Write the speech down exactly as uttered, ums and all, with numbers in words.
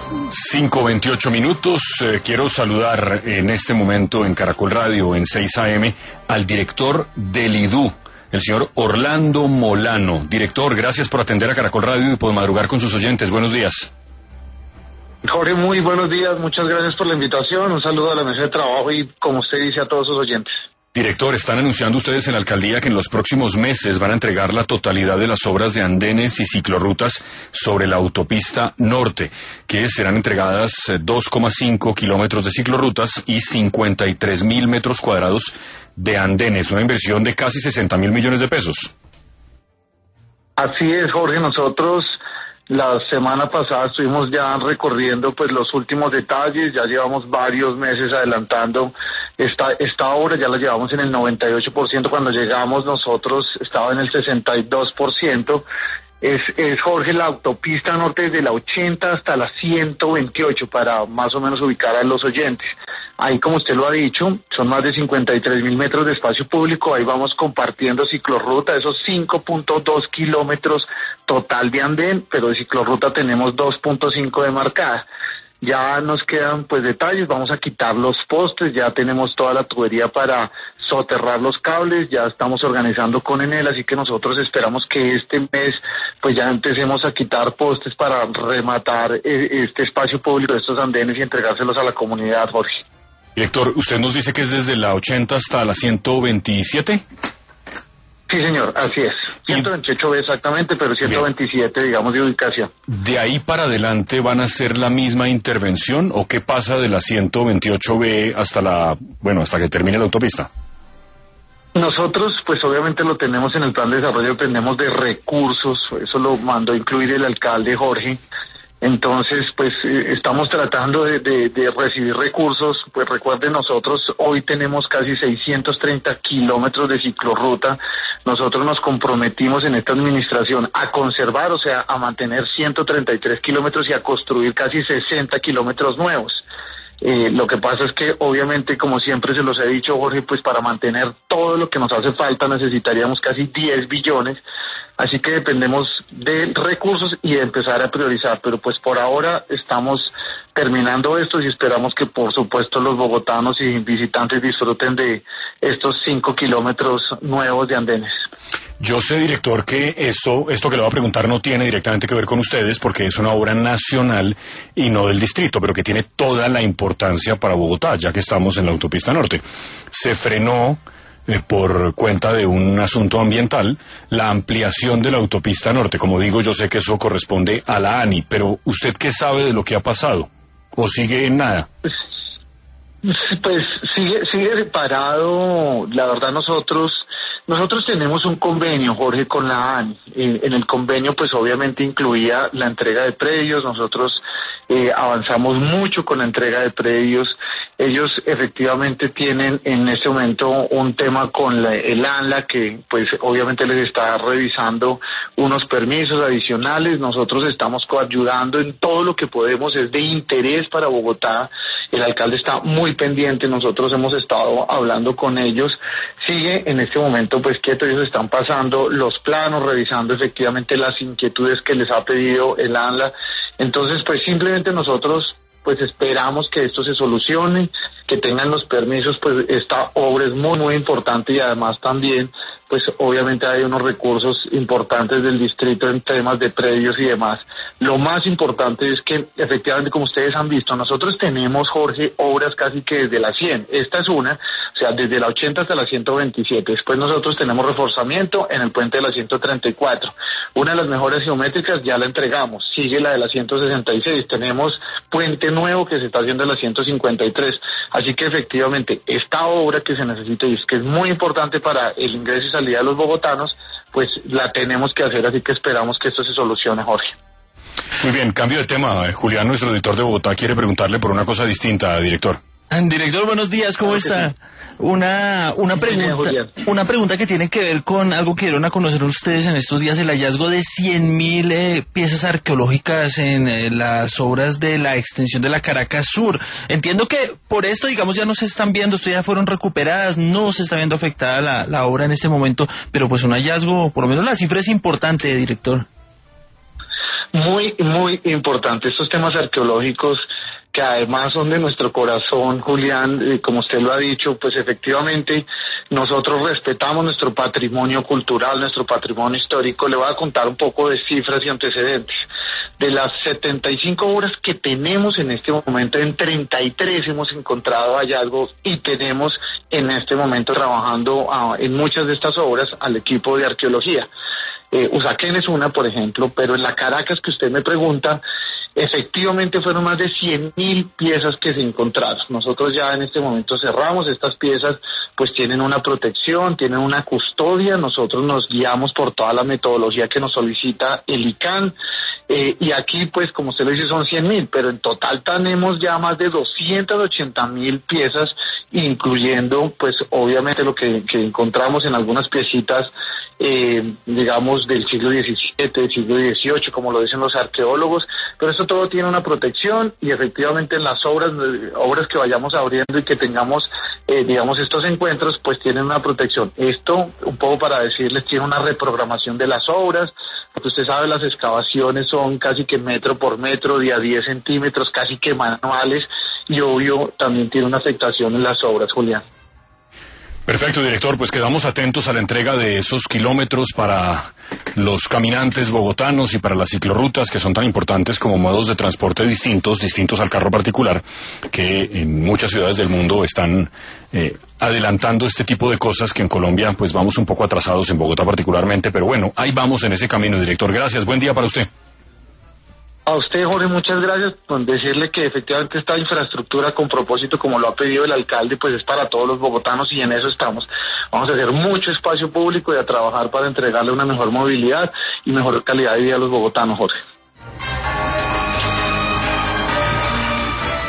cinco veintiocho minutos. Eh, quiero saludar en este momento en Caracol Radio, en seis A M, al director del I D U, el señor Orlando Molano. Director, gracias por atender a Caracol Radio y por madrugar con sus oyentes. Buenos días. Jorge, muy buenos días. Muchas gracias por la invitación. Un saludo a la mesa de trabajo y, como usted dice, a todos sus oyentes. Director, están anunciando ustedes en la alcaldía que en los próximos meses van a entregar la totalidad de las obras de andenes y ciclorrutas sobre la autopista norte, que serán entregadas dos coma cinco kilómetros de ciclorrutas y cincuenta y tres mil metros cuadrados de andenes, una inversión de casi sesenta mil millones de pesos. Así es, Jorge. Nosotros la semana pasada estuvimos ya recorriendo pues los últimos detalles. Ya llevamos varios meses adelantando Esta, esta obra, ya la llevamos en el noventa y ocho por ciento, cuando llegamos nosotros estaba en el sesenta y dos por ciento. Es, es, Jorge, la autopista norte desde la ochenta hasta la ciento veintiocho, para más o menos ubicar a los oyentes. Ahí, como usted lo ha dicho, son más de cincuenta y tres mil metros de espacio público. Ahí vamos compartiendo ciclorruta, esos cinco punto dos kilómetros total de andén, pero de ciclorruta tenemos dos punto cinco de marcada. Ya nos quedan pues detalles, vamos a quitar los postes, ya tenemos toda la tubería para soterrar los cables, ya estamos organizando con Enel, así que nosotros esperamos que este mes pues ya empecemos a quitar postes para rematar este espacio público de estos andenes y entregárselos a la comunidad, Jorge. Director, usted nos dice que es desde la ochenta hasta la ciento veintisiete. Sí, señor, así es. ciento veintiocho B exactamente, pero ciento veintisiete, bien, digamos, de ubicación. ¿De ahí para adelante van a hacer la misma intervención o qué pasa de la ciento veintiocho B hasta la, bueno, hasta que termine la autopista? Nosotros, pues obviamente lo tenemos en el plan de desarrollo, dependemos de recursos, eso lo mandó a incluir el alcalde Jorge. Entonces, pues eh, estamos tratando de, de, de recibir recursos. Pues recuerden, nosotros hoy tenemos casi seiscientos treinta kilómetros de ciclorruta. Nosotros nos comprometimos en esta administración a conservar, o sea, a mantener ciento treinta y tres kilómetros y a construir casi sesenta kilómetros nuevos. Eh, lo que pasa es que, obviamente, como siempre se los he dicho, Jorge, pues para mantener todo lo que nos hace falta necesitaríamos casi diez billones. Así que dependemos de recursos y de empezar a priorizar, pero pues por ahora estamos terminando esto y esperamos que por supuesto los bogotanos y visitantes disfruten de estos cinco kilómetros nuevos de andenes. Yo sé, director, que esto, esto que le voy a preguntar no tiene directamente que ver con ustedes porque es una obra nacional y no del distrito, pero que tiene toda la importancia para Bogotá, ya que estamos en la autopista norte. Se frenó Eh, por cuenta de un asunto ambiental, la ampliación de la autopista norte. Como digo, yo sé que eso corresponde a la ANI, pero ¿usted qué sabe de lo que ha pasado? ¿O sigue en nada? Pues, pues sigue, sigue parado. La verdad, nosotros nosotros tenemos un convenio, Jorge, con la ANI. Eh, en el convenio, pues obviamente incluía la entrega de predios. Nosotros eh, avanzamos mucho con la entrega de predios. Ellos efectivamente tienen en este momento un tema con la, el ANLA, que pues obviamente les está revisando unos permisos adicionales. Nosotros estamos coayudando en todo lo que podemos, es de interés para Bogotá. El alcalde está muy pendiente, nosotros hemos estado hablando con ellos. Sigue en este momento pues quieto, ellos están pasando los planos, revisando efectivamente las inquietudes que les ha pedido el ANLA. Entonces pues simplemente nosotros pues esperamos que esto se solucione, que tengan los permisos. Pues esta obra es muy muy importante y además también pues obviamente hay unos recursos importantes del distrito en temas de predios y demás. Lo más importante es que efectivamente, como ustedes han visto, nosotros tenemos, Jorge, obras casi que desde la cien. Esta es una, o sea, desde la ochenta hasta la ciento veintisiete. Después nosotros tenemos reforzamiento en el puente de la ciento treinta y cuatro. Una de las mejores geométricas ya la entregamos. Sigue la de la ciento sesenta y seis. Tenemos puente nuevo que se está haciendo en la ciento cincuenta y tres. Así que efectivamente, esta obra que se necesita y es que es muy importante para el ingreso y salida de los bogotanos, pues la tenemos que hacer, así que esperamos que esto se solucione, Jorge. Muy bien, cambio de tema. Julián, nuestro editor de Bogotá, quiere preguntarle por una cosa distinta, director. Director, buenos días, ¿cómo está? Una una pregunta una pregunta que tiene que ver con algo que dieron a conocer ustedes en estos días, el hallazgo de cien mil eh, piezas arqueológicas en eh, las obras de la extensión de la Caracas Sur. Entiendo que por esto, digamos, ya no se están viendo, ustedes ya fueron recuperadas, no se está viendo afectada la, la obra en este momento, pero pues un hallazgo, por lo menos la cifra es importante, director. Muy, muy importante. Estos temas arqueológicos, que además son de nuestro corazón, Julián, eh, como usted lo ha dicho, pues efectivamente nosotros respetamos nuestro patrimonio cultural, nuestro patrimonio histórico. Le voy a contar un poco de cifras y antecedentes. De las setenta y cinco obras que tenemos en este momento, en treinta y tres hemos encontrado hallazgos y tenemos en este momento trabajando uh, en muchas de estas obras al equipo de arqueología. Eh, Usaquén es una, por ejemplo, pero en la Caracas que usted me pregunta, efectivamente fueron más de cien mil piezas que se encontraron. Nosotros ya en este momento cerramos estas piezas, pues tienen una protección, tienen una custodia. Nosotros nos guiamos por toda la metodología que nos solicita el I C A N. Eh, y aquí, pues, como usted lo dice, son cien mil, pero en total tenemos ya más de doscientas ochenta mil piezas, incluyendo, pues, obviamente lo que, que encontramos en algunas piecitas, eh, digamos, del siglo diecisiete, del siglo dieciocho, como lo dicen los arqueólogos, pero eso todo tiene una protección y efectivamente en las obras, obras que vayamos abriendo y que tengamos, eh, digamos, estos encuentros, pues tienen una protección. Esto, un poco para decirles, tiene una reprogramación de las obras, porque usted sabe, las excavaciones son casi que metro por metro, de a diez centímetros, casi que manuales, y obvio también tiene una afectación en las obras, Julián. Perfecto, director, pues quedamos atentos a la entrega de esos kilómetros para los caminantes bogotanos y para las ciclorrutas, que son tan importantes como modos de transporte distintos, distintos al carro particular, que en muchas ciudades del mundo están eh, adelantando este tipo de cosas que en Colombia pues vamos un poco atrasados, en Bogotá particularmente, pero bueno, ahí vamos en ese camino, director. Gracias, buen día para usted. A usted, Jorge, muchas gracias por decirle que efectivamente esta infraestructura, con propósito, como lo ha pedido el alcalde, pues es para todos los bogotanos y en eso estamos. Vamos a hacer mucho espacio público y a trabajar para entregarle una mejor movilidad y mejor calidad de vida a los bogotanos, Jorge.